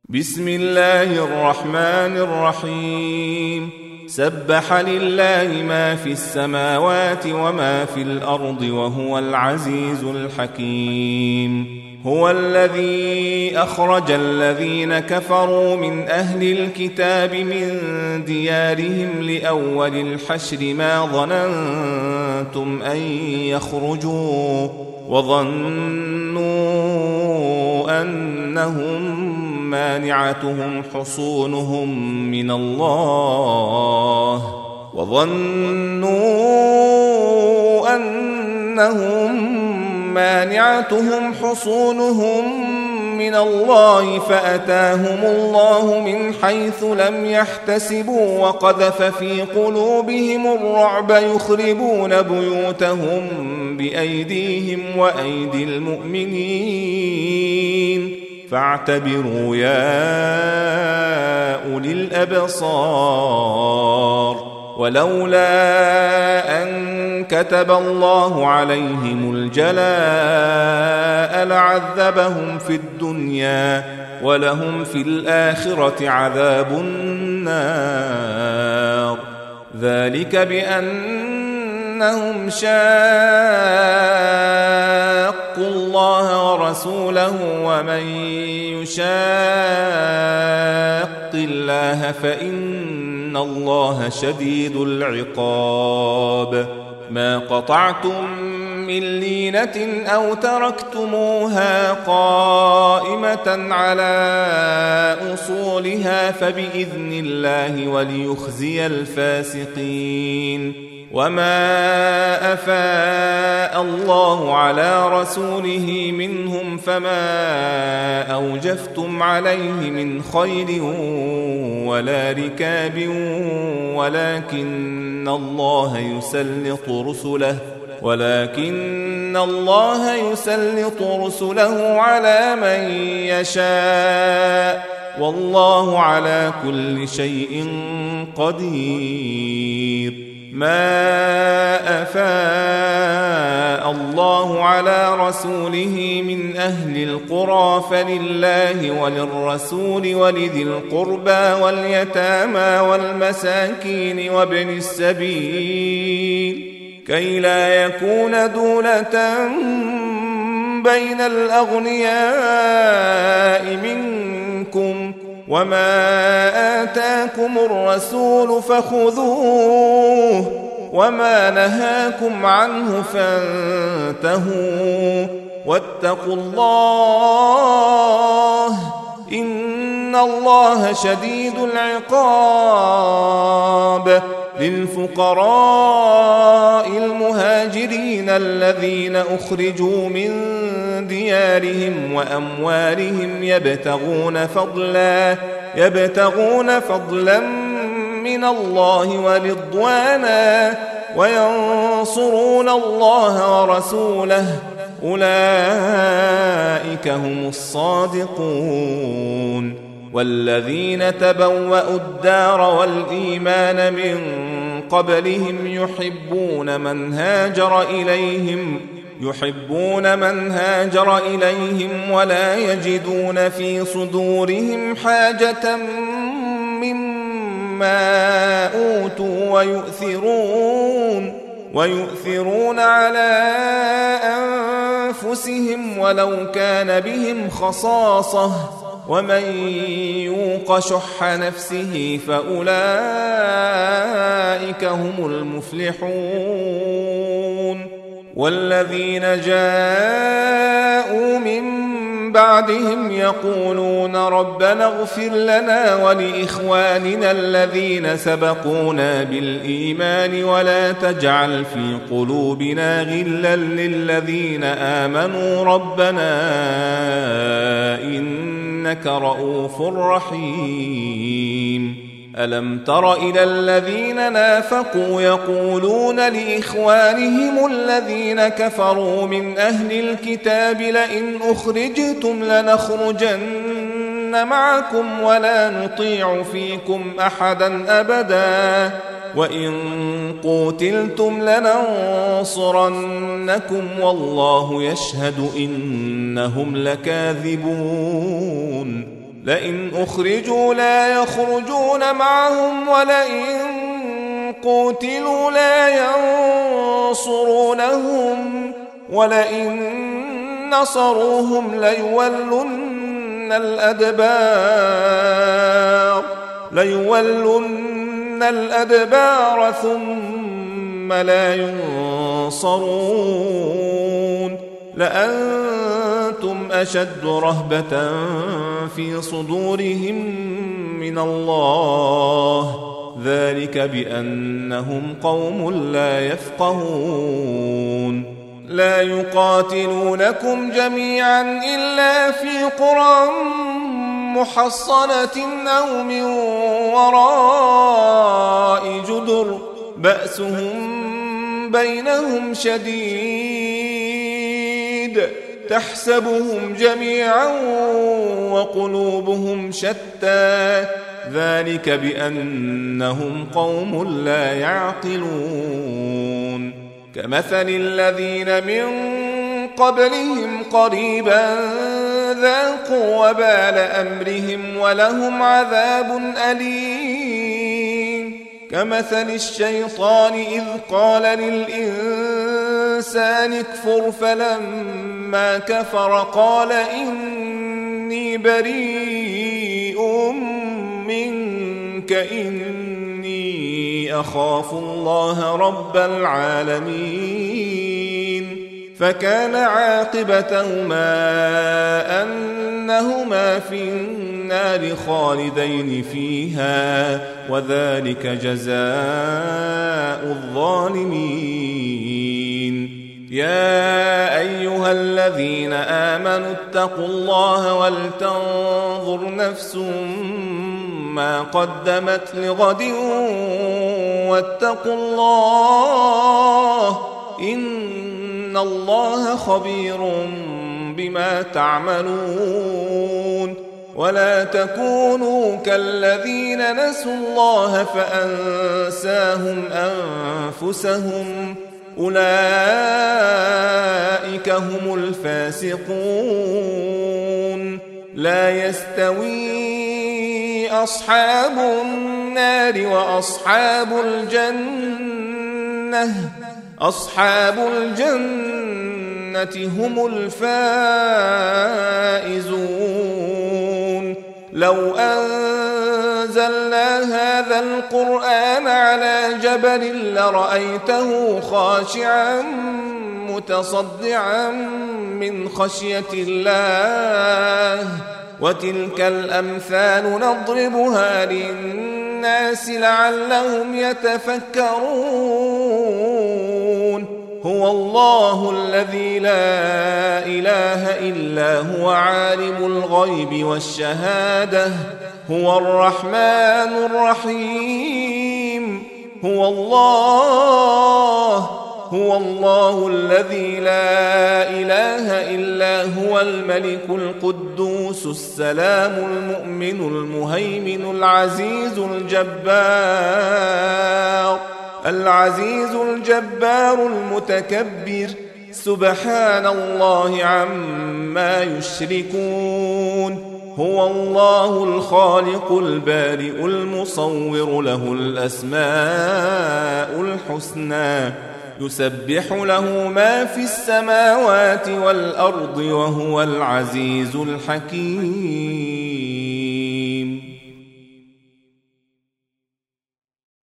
بسم الله الرحمن الرحيم سبح لله ما في السماوات وما في الأرض وهو العزيز الحكيم. هو الذي أخرج الذين كفروا من أهل الكتاب من ديارهم لأول الحشر ما ظننتم أن يخرجوا وظنوا أنهم مانعتهم حصونهم من الله فأتاهم الله من حيث لم يحتسبوا وقذف في قلوبهم الرعب يخربون بيوتهم بأيديهم وأيدي المؤمنين فاعتبروا يا أولي الأبصار. ولولا أن كتب الله عليهم الجلاء لعذبهم في الدنيا ولهم في الآخرة عذاب النار. ذلك بأنهم شاقوا الله ورسوله ومن يشاق الله فإن الله شديد العقاب. ما قطعتم من لينة أو تركتموها قائمة على أصولها فبإذن الله وليخزي الفاسقين. وما أفاء الله على رسوله منهم فما أوجفتم عليه من خيل ولا ركاب ولكن الله يسلط رسله على من يشاء والله على كل شيء قدير. ما أفاء الله على رسوله من أهل القرى فلله وللرسول ولذي القربى واليتامى والمساكين وابن السبيل كي لا يكون دولة بين الأغنياء منكم وما آتاكم الرسول فخذوه وما نهاكم عنه فانتهوا واتقوا الله إن الله شديد العقاب. للفقراء المهاجرين الذين أخرجوا من ديارهم وأموالهم يبتغون فضلا من الله ورضوانا وينصرون الله ورسوله أولئك هم الصادقون. والذين تبوأوا الدار والإيمان من قبلهم يحبون من هاجر إليهم ولا يجدون في صدورهم حاجة مما أوتوا ويؤثرون على أنفسهم ولو كان بهم خصاصة ومن يوق شح نفسه فأولئك هم المفلحون. والذين جاءوا من بعدهم يقولون ربنا اغفر لنا ولإخواننا الذين سبقونا بالإيمان ولا تجعل في قلوبنا غلا للذين آمنوا ربنا إنك رؤوف رحيم. ألم تر إلى الذين نافقوا يقولون لإخوانهم الذين كفروا من أهل الكتاب لئن أخرجتم لنخرجن معكم ولا نطيع فيكم أحدا أبدا وإن قوتلتم لننصرنكم والله يشهد إنهم لكاذبون. لئن أخرجوا لا يخرجون معهم ولئن قوتلوا لا ينصرونهم ولئن نصروهم ليولن الأدبار ثم لا ينصرون لأنتم أشد رهبة في صدورهم من الله ذلك بأنهم قوم لا يفقهون لا يقاتلونكم جميعا إلا في قرى محصنة أو من وراء جدر بأسهم بينهم شديد تحسبهم جميعا وقلوبهم شتى ذلك بأنهم قوم لا يعقلون كمثل الذين من قبلهم قريبا ذاقوا وبال أمرهم ولهم عذاب أليم كمثل الشيطان إذ قال للإنسان اكفر فلما كفر قال إني بريء منك إني أخاف الله رب العالمين فكان عاقبتهما أنهما في النار خالدين فيها وذلك جزاء الظالمين يا أيها الذين آمنوا اتقوا الله ولتنظر نفس ما قدمت لغد واتقوا الله إن الله خبير بما تعملون ولا تكونوا كالذين نسوا الله فأنساهم أنفسهم أولئك هم الفاسقون لا يستوي أصحاب النار وأصحاب الجنة هم الفائزون لو أنزلنا هذا القرآن على جبل لرأيته خاشعا متصدعا من خشية الله وتلك الأمثال نضربها للناس لعلهم يتفكرون هو الله الذي لا إله إلا هو عالم الغيب والشهادة هو الرحمن الرحيم هو الله الذي لا إله إلا هو الملك القدوس السلام المؤمن المهيمن العزيز الجبار المتكبر سبحان الله عما يشركون هو الله الخالق البارئ المصور له الأسماء الحسنى يسبح له ما في السماوات والأرض وهو العزيز الحكيم